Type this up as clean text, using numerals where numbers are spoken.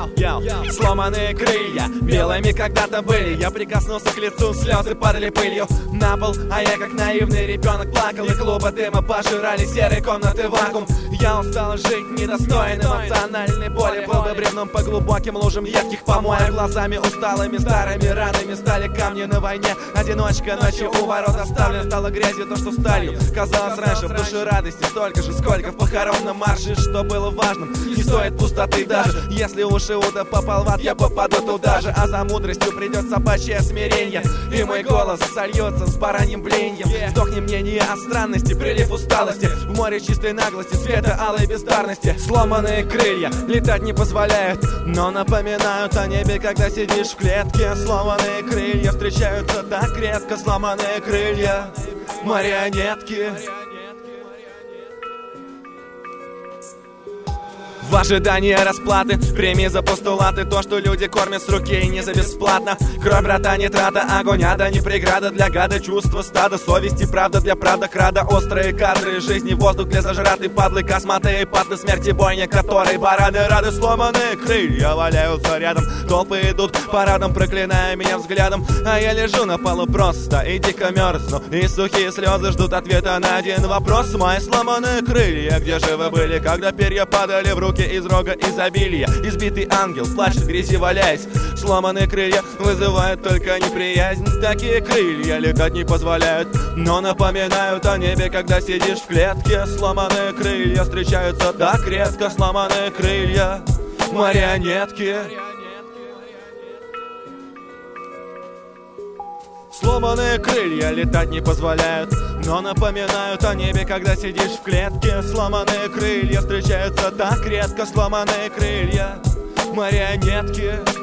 Сломанные крылья, белыми когда-то были. Я прикоснулся к лицу, слезы падали пылью на пол, а я как наивный ребенок плакал. И клубы дыма пожирали серые комнаты вакуум. Я устал жить недостойным эмоциональной боли. Был бы бревном по глубоким лужам едких помоек. Глазами усталыми, старыми ранами стали камни на войне. Одиночка ночью у ворот оставлен. Стало грязью то, что сталью казалось раньше. В душе радости столько же, сколько в похоронном марше. Что было важным, не стоит пустоты даже. Если уж Иуда попал в ад, я попаду туда же. А за мудростью придет собачье смирение, и мой голос сольется с бараньим блеяньем. Вдохни мнение о странности, прилив усталости в море чистой наглости, света алой бездарности. Сломанные крылья летать не позволяют, но напоминают о небе, когда сидишь в клетке. Сломанные крылья встречаются так редко. Сломанные крылья, марионетки. В ожидании расплаты, премии за постулаты. То, что люди кормят с руки и не за бесплатно. Кровь, брата, не трата, огонь ада, не преграда для гада. Чувство стада, совесть и правда для правда-крада. Острые кадры жизни, воздух для зажратой падлы. Косматые патлы, смерти бойня, которые бараны рады. Сломанные крылья валяются рядом. Толпы идут парадом, проклиная меня взглядом. А я лежу на полу просто и дико мерзну. И сухие слезы ждут ответа на один вопрос. Мои сломанные крылья, где же вы были, когда перья падали в руки из рога изобилия? Избитый ангел плачет в грязи, валяясь. Сломанные крылья вызывают только неприязнь. Такие крылья летать не позволяют, но напоминают о небе, когда сидишь в клетке. Сломанные крылья встречаются так редко. Сломанные крылья, марионетки. Сломанные крылья летать не позволяют, но напоминают о небе, когда сидишь в клетке. Сломанные крылья встречаются так редко. Сломанные крылья, марионетки.